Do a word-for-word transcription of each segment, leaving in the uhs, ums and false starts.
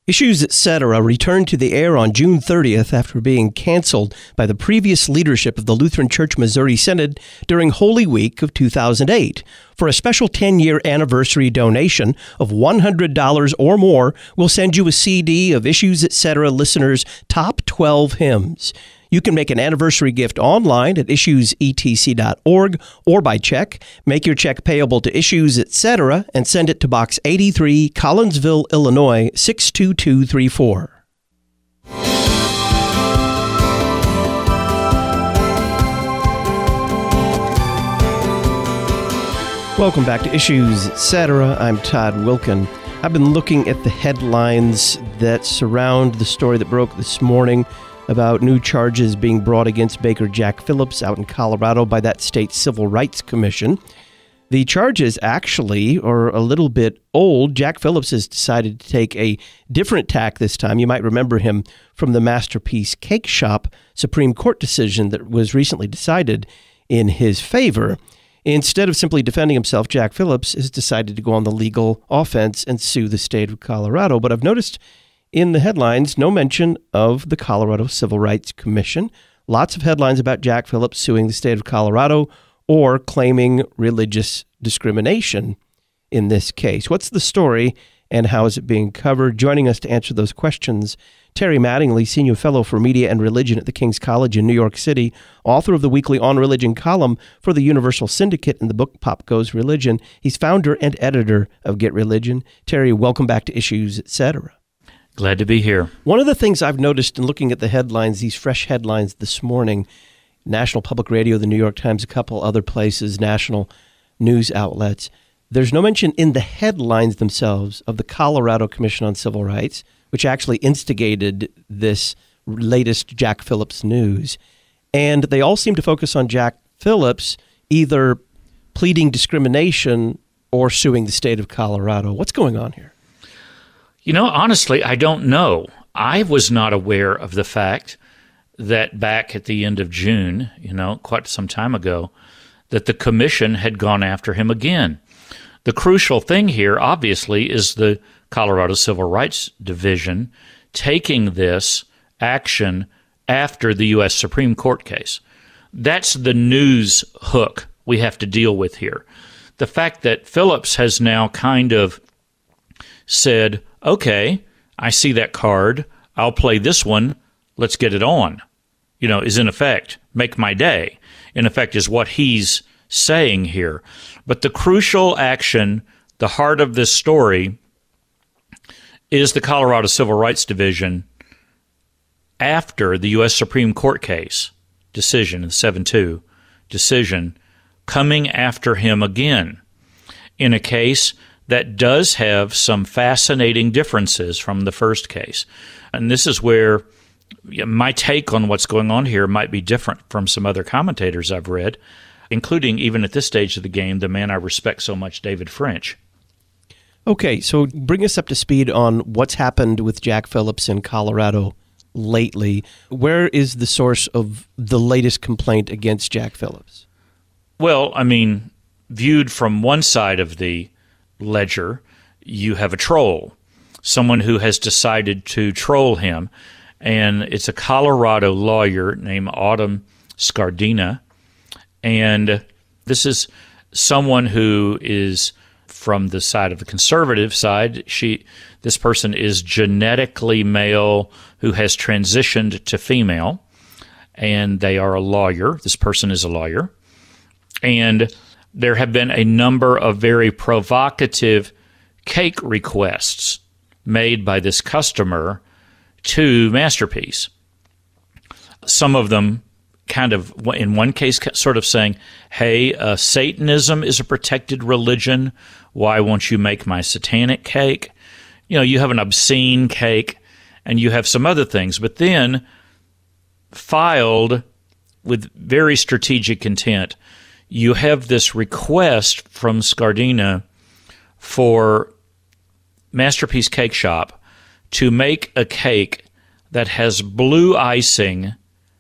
Issues, et cetera returned to the air on June thirtieth after being canceled by the previous leadership of the Lutheran Church Missouri Synod during Holy Week of two thousand eight. For a special ten-year anniversary donation of one hundred dollars or more, we'll send you a C D of Issues, et cetera listeners' top twelve hymns. You can make an anniversary gift online at issues e t c dot org or by check. Make your check payable to Issues, et cetera and send it to Box eighty-three, Collinsville, Illinois, six two two three four. Welcome back to Issues, et cetera. I'm Todd Wilkin. I've been looking at the headlines that surround the story that broke this morning about new charges being brought against Baker Jack Phillips out in Colorado by that state's Civil Rights Commission. The charges actually are a little bit old. Jack Phillips has decided to take a different tack this time. You might remember him from the Masterpiece Cake Shop Supreme Court decision that was recently decided in his favor. Instead of simply defending himself, Jack Phillips has decided to go on the legal offense and sue the state of Colorado. But I've noticed in the headlines, no mention of the Colorado Civil Rights Commission. Lots of headlines about Jack Phillips suing the state of Colorado or claiming religious discrimination in this case. What's the story and how is it being covered? Joining us to answer those questions, Terry Mattingly, Senior Fellow for Media and Religion at the King's College in New York City, author of the weekly On Religion column for the Universal Syndicate and the book Pop Goes Religion. He's founder and editor of Get Religion. Terry, welcome back to Issues, et cetera. Glad to be here. One of the things I've noticed in looking at the headlines, these fresh headlines this morning, National Public Radio, the New York Times, a couple other places, national news outlets, there's no mention in the headlines themselves of the Colorado Commission on Civil Rights, which actually instigated this latest Jack Phillips news. And they all seem to focus on Jack Phillips either pleading discrimination or suing the state of Colorado. What's going on here? You know, honestly, I don't know. I was not aware of the fact that back at the end of June, you know, quite some time ago, that the commission had gone after him again. The crucial thing here, obviously, is the Colorado Civil Rights Division taking this action after the U S Supreme Court case. That's the news hook we have to deal with here. The fact that Phillips has now kind of said, okay, I see that card, I'll play this one, let's get it on, you know, is in effect, make my day, in effect is what he's saying here. But the crucial action, the heart of this story, is the Colorado Civil Rights Division after the U S Supreme Court case decision, the seven two decision, coming after him again in a case that does have some fascinating differences from the first case. And this is where my take on what's going on here might be different from some other commentators I've read, including, even at this stage of the game, the man I respect so much, David French. Okay, so bring us up to speed on what's happened with Jack Phillips in Colorado lately. Where is the source of the latest complaint against Jack Phillips? Well, I mean, viewed from one side of the ledger, you have a troll, someone who has decided to troll him, and it's a Colorado lawyer named Autumn Scardina, and this is someone who is from the side of the conservative side. She, this person is genetically male who has transitioned to female, and they are a lawyer. This person is a lawyer, and there have been a number of very provocative cake requests made by this customer to Masterpiece. Some of them kind of, in one case, sort of saying, hey, uh, Satanism is a protected religion. Why won't you make my satanic cake? You know, you have an obscene cake, and you have some other things. But then, filed with very strategic intent, you have this request from Scardina for Masterpiece Cake Shop to make a cake that has blue icing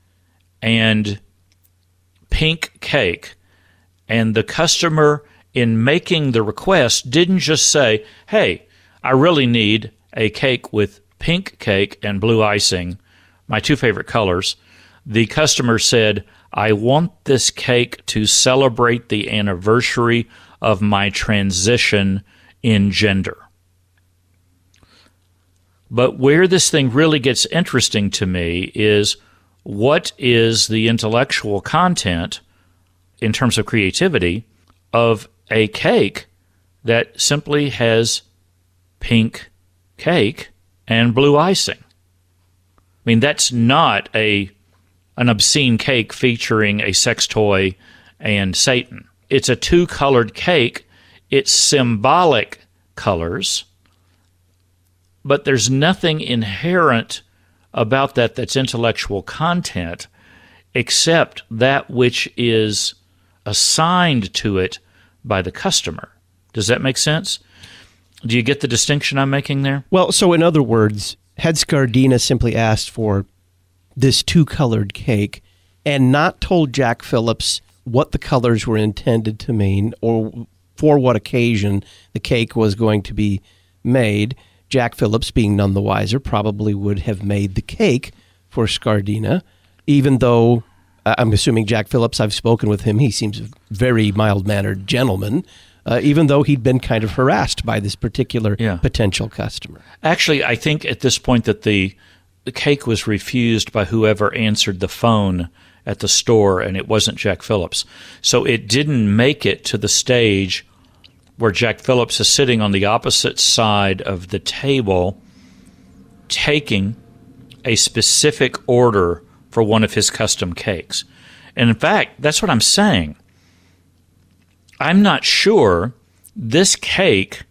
and pink cake. And the customer, in making the request, didn't just say, hey, I really need a cake with pink cake and blue icing, my two favorite colors. The customer said, "I want this cake to celebrate the anniversary of my transition in gender." But where this thing really gets interesting to me is, what is the intellectual content in terms of creativity of a cake that simply has pink cake and blue icing? I mean, that's not a an obscene cake featuring a sex toy and Satan. It's a two-colored cake. It's symbolic colors, but there's nothing inherent about that that's intellectual content except that which is assigned to it by the customer. Does that make sense? Do you get the distinction I'm making there? Well, so in other words, had Scardina simply asked for this two-colored cake and not told Jack Phillips what the colors were intended to mean or for what occasion the cake was going to be made, Jack Phillips, being none the wiser, probably would have made the cake for Scardina, even though, uh, I'm assuming Jack Phillips, I've spoken with him, he seems a very mild-mannered gentleman, uh, even though he'd been kind of harassed by this particular yeah. potential customer. Actually, I think at this point that the, the cake was refused by whoever answered the phone at the store, and it wasn't Jack Phillips. So it didn't make it to the stage where Jack Phillips is sitting on the opposite side of the table taking a specific order for one of his custom cakes. And in fact, that's what I'm saying. I'm not sure this cake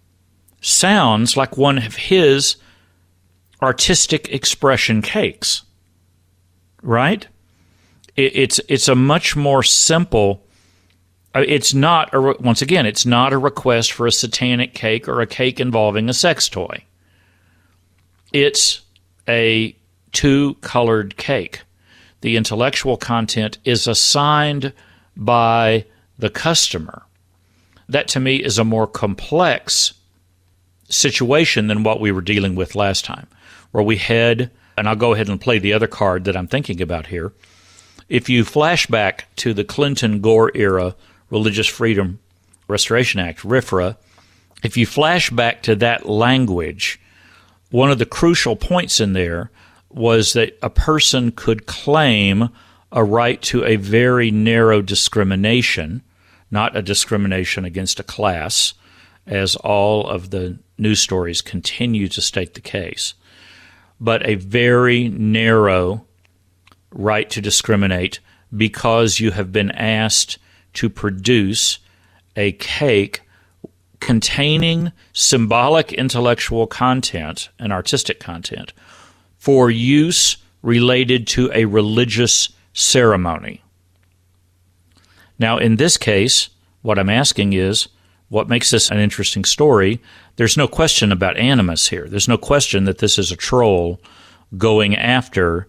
sounds like one of his artistic expression cakes, right? It, it's it's a much more simple. It's not, a, once again, it's not a request for a satanic cake or a cake involving a sex toy. It's a two-colored cake. The intellectual content is assigned by the customer. That, to me, is a more complex situation than what we were dealing with last time, where we had, and I'll go ahead and play the other card that I'm thinking about here. If you flash back to the Clinton-Gore era Religious Freedom Restoration Act, R F R A, if you flash back to that language, one of the crucial points in there was that a person could claim a right to a very narrow discrimination, not a discrimination against a class, as all of the news stories continue to state the case, but a very narrow right to discriminate because you have been asked to produce a cake containing symbolic intellectual content and artistic content for use related to a religious ceremony. Now, in this case, what I'm asking is, what makes this an interesting story? There's no question about animus here. There's no question that this is a troll going after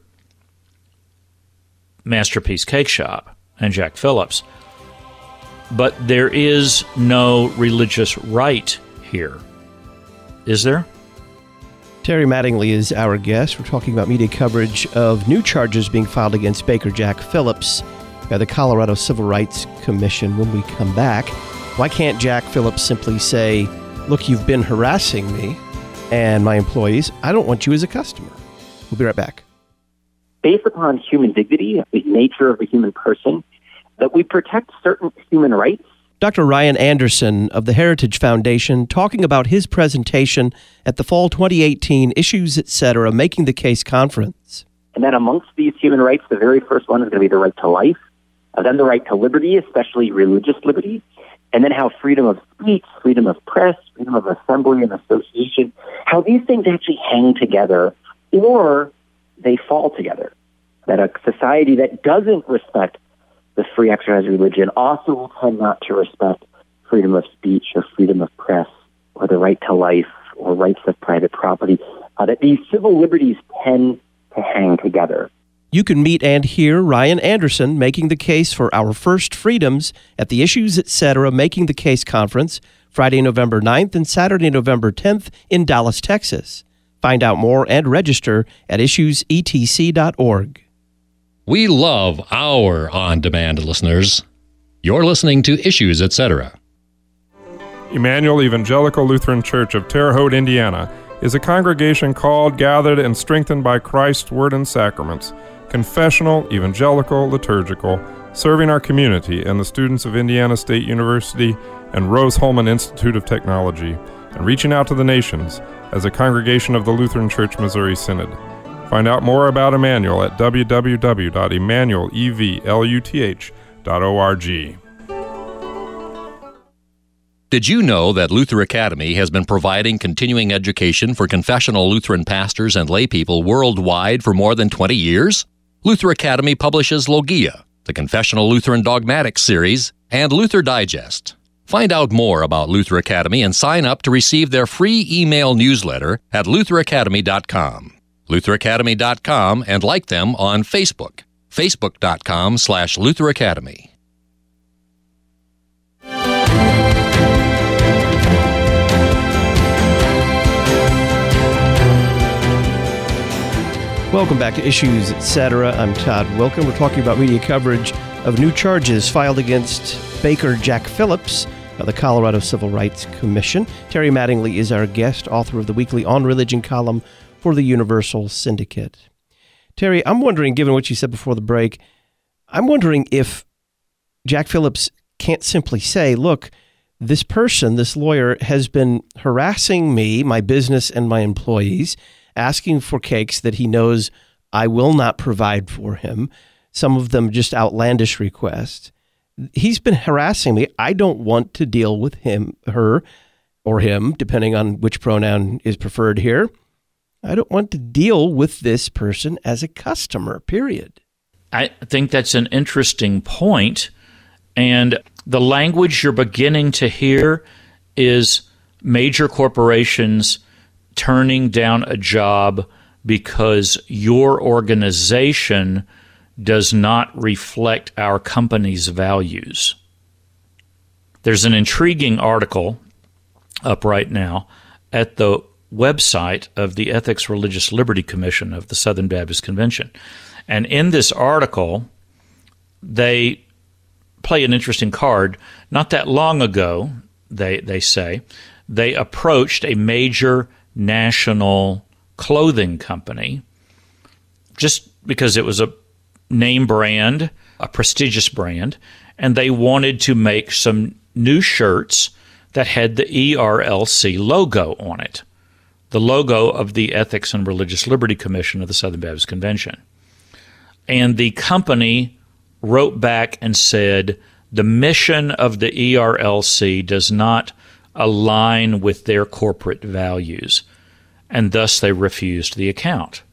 Masterpiece Cake Shop and Jack Phillips. But there is no religious right here, is there? Terry Mattingly is our guest. We're talking about media coverage of new charges being filed against Baker Jack Phillips by the Colorado Civil Rights Commission. When we come back, why can't Jack Phillips simply say, look, you've been harassing me and my employees. I don't want you as a customer. We'll be right back. Based upon human dignity, the nature of the human person, that we protect certain human rights. Doctor Ryan Anderson of the Heritage Foundation talking about his presentation at the Fall twenty eighteen Issues, et cetera, Making the Case Conference. And then amongst these human rights, the very first one is going to be the right to life, and then the right to liberty, especially religious liberty, and then how freedom of speech, freedom of press, freedom of assembly and association, how these things actually hang together or they fall together. That a society that doesn't respect the free exercise of religion also will tend not to respect freedom of speech or freedom of press or the right to life or rights of private property. Uh, that these civil liberties tend to hang together. You can meet and hear Ryan Anderson making the case for our first freedoms at the Issues, et cetera, Making the Case Conference, Friday, November ninth and Saturday, November tenth in Dallas, Texas. Find out more and register at issues e t c dot org. We love our on-demand listeners. You're listening to Issues, et cetera. Emmanuel Evangelical Lutheran Church of Terre Haute, Indiana, is a congregation called, gathered, and strengthened by Christ's Word and Sacraments, confessional, evangelical, liturgical, serving our community and the students of Indiana State University and Rose-Hulman Institute of Technology, and reaching out to the nations as a congregation of the Lutheran Church Missouri Synod. Find out more about Emmanuel at w w w dot emmanuel luth dot org. Did you know that Luther Academy has been providing continuing education for confessional Lutheran pastors and laypeople worldwide for more than twenty years? Luther Academy publishes Logia, the Confessional Lutheran Dogmatics series, and Luther Digest. Find out more about Luther Academy and sign up to receive their free email newsletter at luther academy dot com. luther academy dot com and like them on Facebook, facebook dot com slash Luther Academy. Welcome back to Issues, et cetera. I'm Todd Wilken. We're talking about media coverage of new charges filed against Baker Jack Phillips of the Colorado Civil Rights Commission. Terry Mattingly is our guest, author of the weekly On Religion column for the Universal Syndicate. Terry, I'm wondering, given what you said before the break, I'm wondering if Jack Phillips can't simply say, look, this person, this lawyer, has been harassing me, my business, and my employees, asking for cakes that he knows I will not provide for him, some of them just outlandish requests. He's been harassing me. I don't want to deal with him, her, or him, depending on which pronoun is preferred here. I don't want to deal with this person as a customer, period. I think that's an interesting point, and the language you're beginning to hear is major corporations turning down a job because your organization does not reflect our company's values. There's an intriguing article up right now at the website of the Ethics Religious Liberty Commission of the Southern Baptist Convention. And in this article, they play an interesting card. Not that long ago, they, they say, they approached a major national clothing company just because it was a name brand, a prestigious brand, and they wanted to make some new shirts that had the E R L C logo on it, the logo of the Ethics and Religious Liberty Commission of the Southern Baptist Convention. And the company wrote back and said the mission of the E R L C does not align with their corporate values, and thus they refused the account.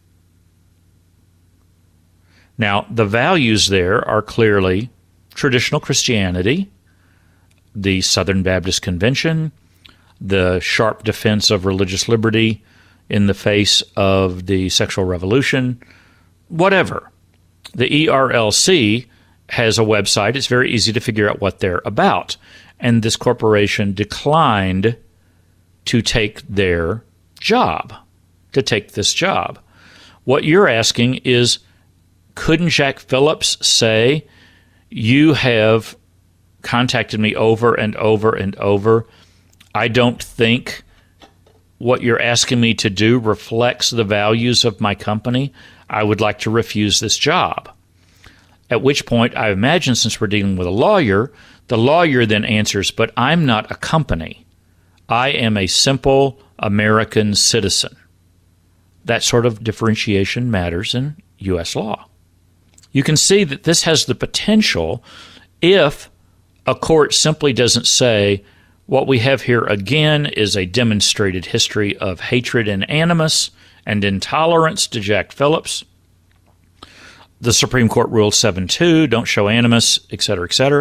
Now, the values there are clearly traditional Christianity, the Southern Baptist Convention, the sharp defense of religious liberty in the face of the sexual revolution, whatever. The E R L C has a website. It's very easy to figure out what they're about. And this corporation declined to take their job, to take this job. What you're asking is, couldn't Jack Phillips say, you have contacted me over and over and over. I don't think what you're asking me to do reflects the values of my company. I would like to refuse this job. At which point, I imagine, since we're dealing with a lawyer, the lawyer then answers, but I'm not a company. I am a simple American citizen. That sort of differentiation matters in U S law. You can see that this has the potential, if a court simply doesn't say, what we have here again is a demonstrated history of hatred and animus and intolerance to Jack Phillips. The Supreme Court ruled seven two, don't show animus, et cetera, et cetera.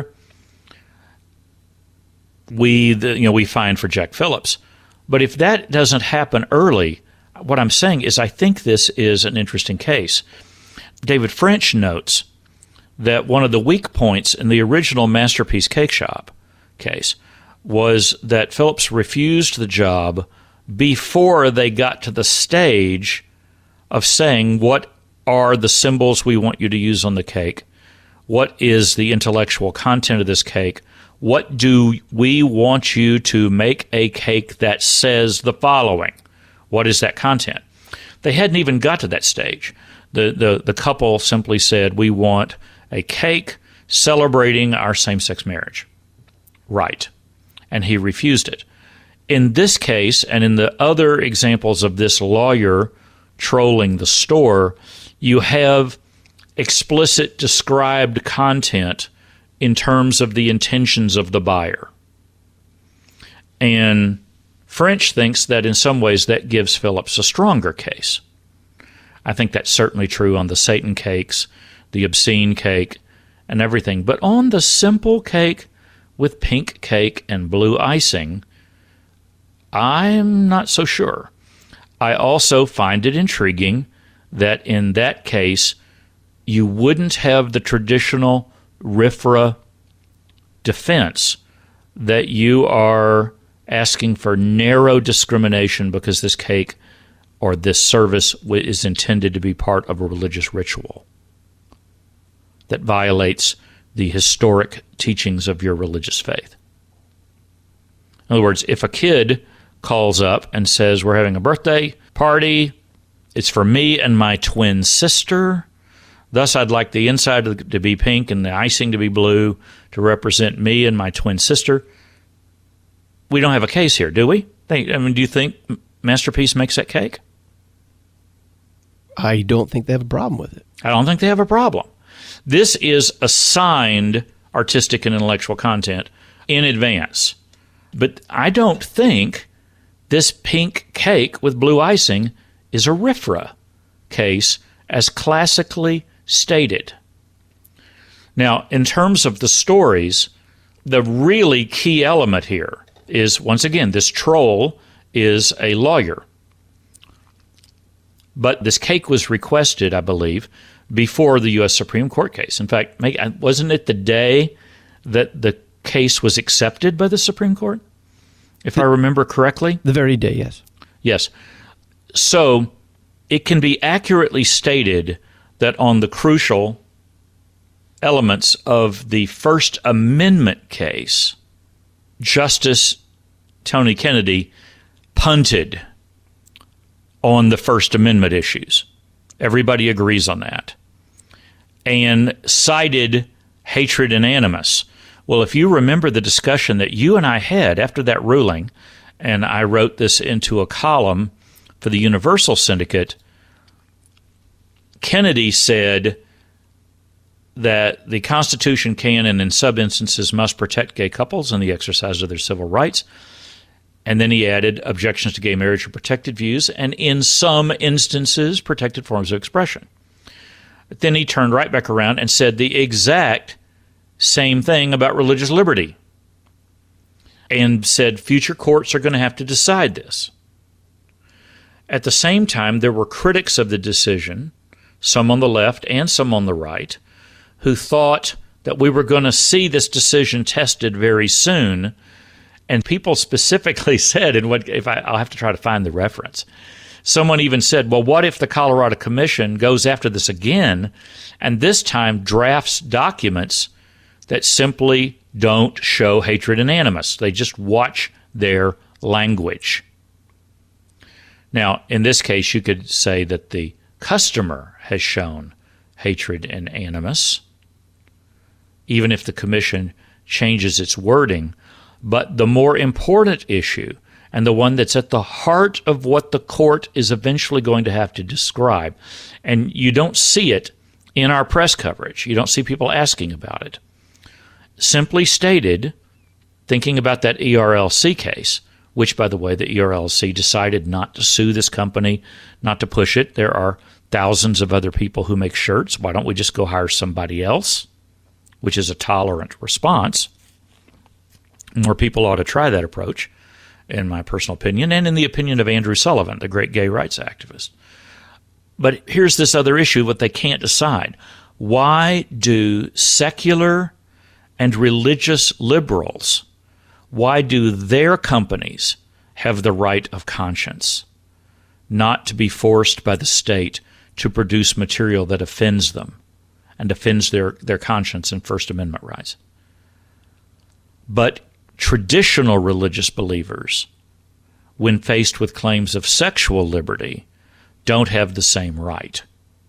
We, the, you know, we fine for Jack Phillips. But if that doesn't happen early, what I'm saying is I think this is an interesting case. David French notes that one of the weak points in the original Masterpiece Cake Shop case was that Phillips refused the job before they got to the stage of saying, what are the symbols we want you to use on the cake? What is the intellectual content of this cake? What do we want you to make a cake that says the following? What is that content? They hadn't even got to that stage. The, the, the couple simply said, we want a cake celebrating our same-sex marriage. Right. And he refused it. In this case, and in the other examples of this lawyer trolling the store, you have explicit described content in terms of the intentions of the buyer. And French thinks that in some ways that gives Phillips a stronger case. I think that's certainly true on the Satan cakes, the obscene cake, and everything. But on the simple cake with pink cake and blue icing, I'm not so sure. I also find it intriguing that in that case, you wouldn't have the traditional R F R A defense that you are asking for narrow discrimination because this cake or this service is intended to be part of a religious ritual that violates the historic teachings of your religious faith. In other words, if a kid calls up and says, we're having a birthday party, it's for me and my twin sister, thus I'd like the inside to be pink and the icing to be blue to represent me and my twin sister, we don't have a case here, do we? I mean, do you think Masterpiece makes that cake? I don't think they have a problem with it. I don't think they have a problem. This is assigned artistic and intellectual content in advance. But I don't think this pink cake with blue icing is a R F R A case as classically stated. Now, in terms of the stories, the really key element here is, once again, this troll is a lawyer. But this cake was requested, I believe, before the U S Supreme Court case. In fact, wasn't it the day that the case was accepted by the Supreme Court, if the, I remember correctly? The very day, yes. Yes. So it can be accurately stated that on the crucial elements of the First Amendment case, Justice Tony Kennedy punted on the First Amendment issues. Everybody agrees on that. And cited hatred and animus. Well, if you remember the discussion that you and I had after that ruling, and I wrote this into a column for the Universal Syndicate, Kennedy said that the Constitution can and in some instances must protect gay couples in the exercise of their civil rights. And then he added objections to gay marriage are protected views and in some instances protected forms of expression. But then he turned right back around and said the exact same thing about religious liberty and said future courts are going to have to decide this. At the same time, there were critics of the decision, some on the left and some on the right, who thought that we were going to see this decision tested very soon. And people specifically said, and what if I, I'll have to try to find the reference. Someone even said, well, what if the Colorado Commission goes after this again and this time drafts documents that simply don't show hatred and animus? They just watch their language. Now, in this case, you could say that the customer has shown hatred and animus, even if the commission changes its wording. But the more important issue, and the one that's at the heart of what the court is eventually going to have to describe, and you don't see it in our press coverage, you don't see people asking about it. Simply stated, thinking about that E R L C case, which, by the way, the E R L C decided not to sue this company, not to push it. There are thousands of other people who make shirts. Why don't we just go hire somebody else? Which is a tolerant response. More people ought to try that approach, in my personal opinion, and in the opinion of Andrew Sullivan, the great gay rights activist. But here's this other issue, what they can't decide. Why do secular and religious liberals, why do their companies have the right of conscience, not to be forced by the state to produce material that offends them and offends their, their conscience and First Amendment rights. But traditional religious believers, when faced with claims of sexual liberty, don't have the same right.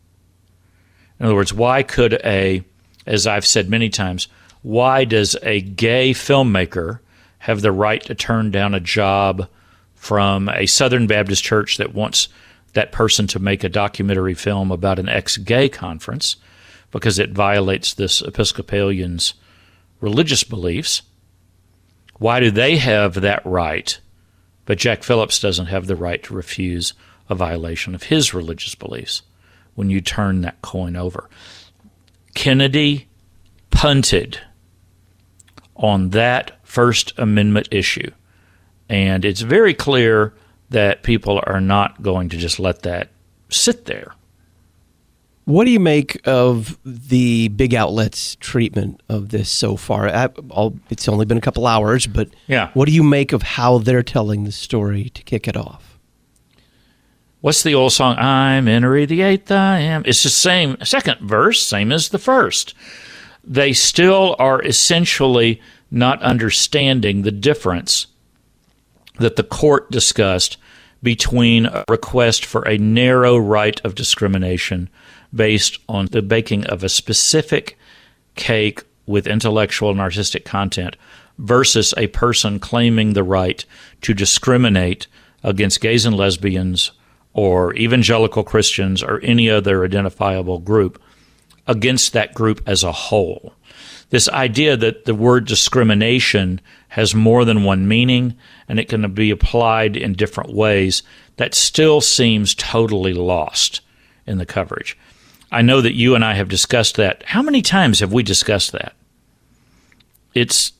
In other words, why could a, as I've said many times, why does a gay filmmaker have the right to turn down a job from a Southern Baptist church that wants that person to make a documentary film about an ex-gay conference because it violates this Episcopalian's religious beliefs? Why do they have that right, but Jack Phillips doesn't have the right to refuse a violation of his religious beliefs when you turn that coin over? Kennedy punted on that First Amendment issue, and it's very clear that people are not going to just let that sit there. What do you make of the big outlets' treatment of this so far? I, I'll, it's only been a couple hours, but yeah. What do you make of how they're telling the story to kick it off? What's the old song? I'm Henry the Eighth, I am. It's the same second verse, same as the first. They still are essentially not understanding the difference that the court discussed between a request for a narrow right of discrimination based on the baking of a specific cake with intellectual and artistic content versus a person claiming the right to discriminate against gays and lesbians or evangelical Christians or any other identifiable group against that group as a whole. This idea that the word discrimination has more than one meaning and it can be applied in different ways, that still seems totally lost in the coverage. I know that you and I have discussed that. How many times have we discussed that? It's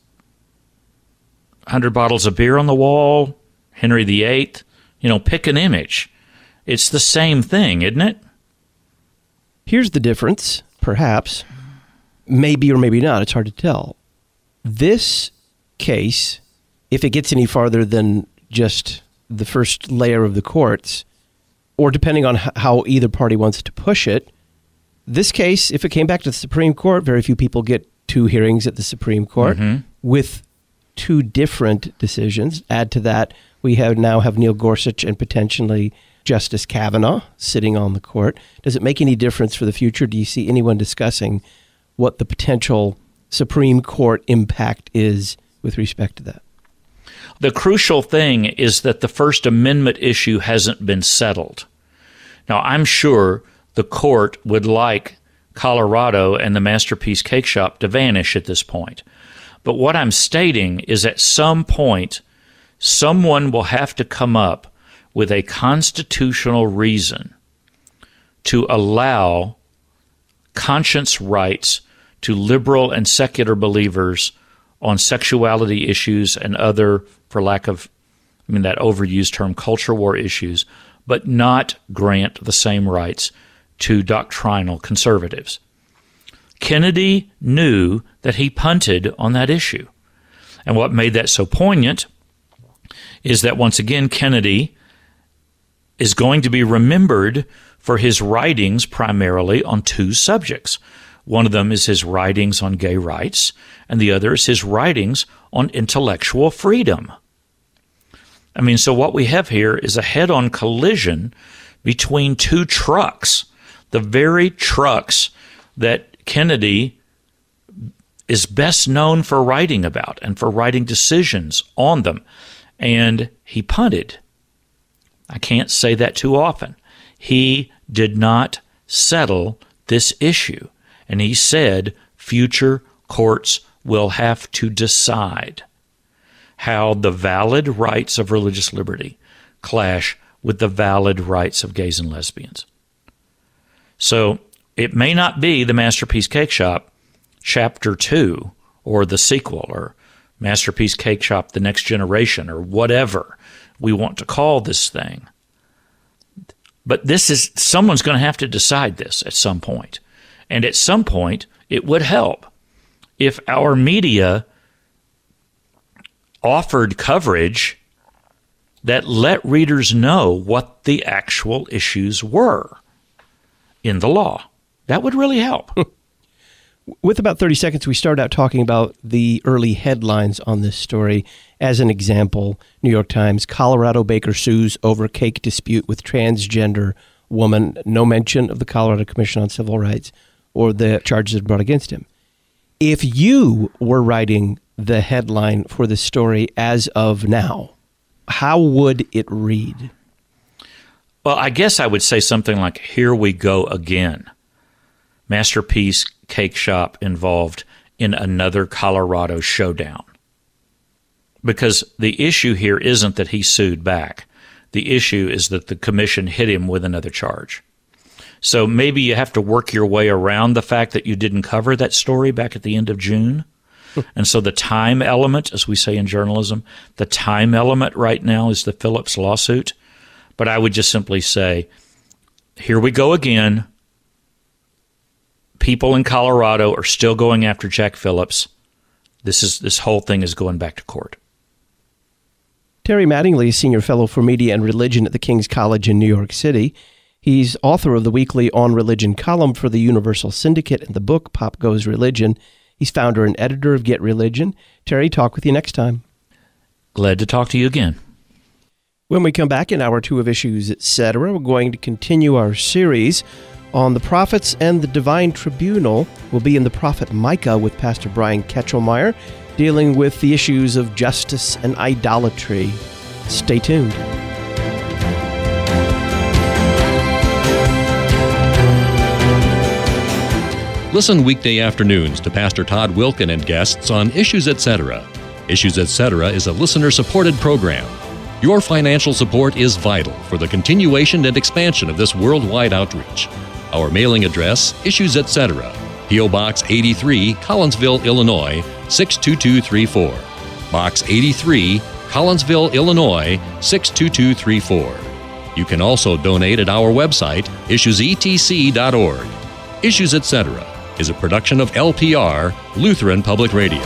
one hundred bottles of beer on the wall, Henry the Eighth, you know, pick an image. It's the same thing, isn't it? Here's the difference, perhaps. Maybe or maybe not. It's hard to tell. This case, if it gets any farther than just the first layer of the courts, or depending on how either party wants to push it, this case, if it came back to the Supreme Court, very few people get two hearings at the Supreme Court mm-hmm. with two different decisions. Add to that, we have now have Neil Gorsuch and potentially Justice Kavanaugh sitting on the court. Does it make any difference for the future? Do you see anyone discussing what the potential Supreme Court impact is with respect to that? The crucial thing is that the First Amendment issue hasn't been settled. Now, I'm sure the court would like Colorado and the Masterpiece Cake Shop to vanish at this point. But what I'm stating is at some point, someone will have to come up with a constitutional reason to allow conscience rights to liberal and secular believers on sexuality issues and other, for lack of, I mean, that overused term, culture war issues, but not grant the same rights to doctrinal conservatives. Kennedy knew that he punted on that issue. And what made that so poignant is that, once again, Kennedy is going to be remembered for his writings primarily on two subjects. One of them is his writings on gay rights, and the other is his writings on intellectual freedom. I mean, so what we have here is a head-on collision between two trucks, the very trucks that Kennedy is best known for writing about and for writing decisions on them. And he punted. I can't say that too often. He did not settle this issue. And he said future courts will have to decide how the valid rights of religious liberty clash with the valid rights of gays and lesbians. So it may not be the Masterpiece Cake Shop Chapter two or the sequel or Masterpiece Cake Shop The Next Generation or whatever we want to call this thing. But this is, someone's going to have to decide this at some point. And at some point, it would help if our media offered coverage that let readers know what the actual issues were in the law. That would really help. With about thirty seconds, we start out talking about the early headlines on this story. As an example, New York Times, Colorado baker sues over cake dispute with transgender woman. No mention of the Colorado Commission on Civil Rights or the charges brought against him. If you were writing the headline for the story as of now, how would it read? Well, I guess I would say something like, here we go again. Masterpiece Cake Shop involved in another Colorado showdown. Because the issue here isn't that he sued back. The issue is that the commission hit him with another charge. So maybe you have to work your way around the fact that you didn't cover that story back at the end of June. And so the time element, as we say in journalism, the time element right now is the Phillips lawsuit. But I would just simply say, here we go again. People in Colorado are still going after Jack Phillips. This is this whole thing is going back to court. Terry Mattingly is Senior Fellow for Media and Religion at the King's College in New York City. He's author of the weekly On Religion column for the Universal Syndicate and the book Pop Goes Religion. He's founder and editor of Get Religion. Terry, talk with you next time. Glad to talk to you again. When we come back in hour two of Issues, et cetera, we're going to continue our series on the prophets and the divine tribunal. We'll be in the prophet Micah with Pastor Brian Ketchelmeyer, dealing with the issues of justice and idolatry. Stay tuned. Listen weekday afternoons to Pastor Todd Wilken and guests on Issues, et cetera. Issues, et cetera is a listener-supported program. Your financial support is vital for the continuation and expansion of this worldwide outreach. Our mailing address, Issues, et cetera, P O. Box eighty-three, Collinsville, Illinois, six two two three four. Box eighty-three, Collinsville, Illinois, six two two three four. You can also donate at our website, issues e t c dot org. Issues, et cetera is a production of L P R, Lutheran Public Radio.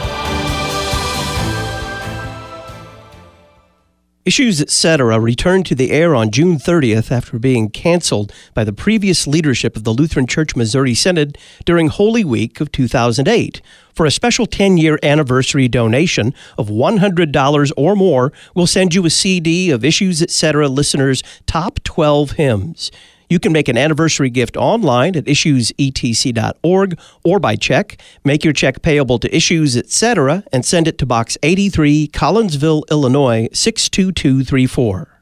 Issues, et cetera returned to the air on June thirtieth after being canceled by the previous leadership of the Lutheran Church Missouri Synod during Holy Week of two thousand eight. For a special ten-year anniversary donation of one hundred dollars or more, we'll send you a C D of Issues, et cetera listeners' top twelve hymns. You can make an anniversary gift online at issues e t c dot org or by check. Make your check payable to Issues, et cetera and send it to Box eighty-three, Collinsville, Illinois, six two two three four.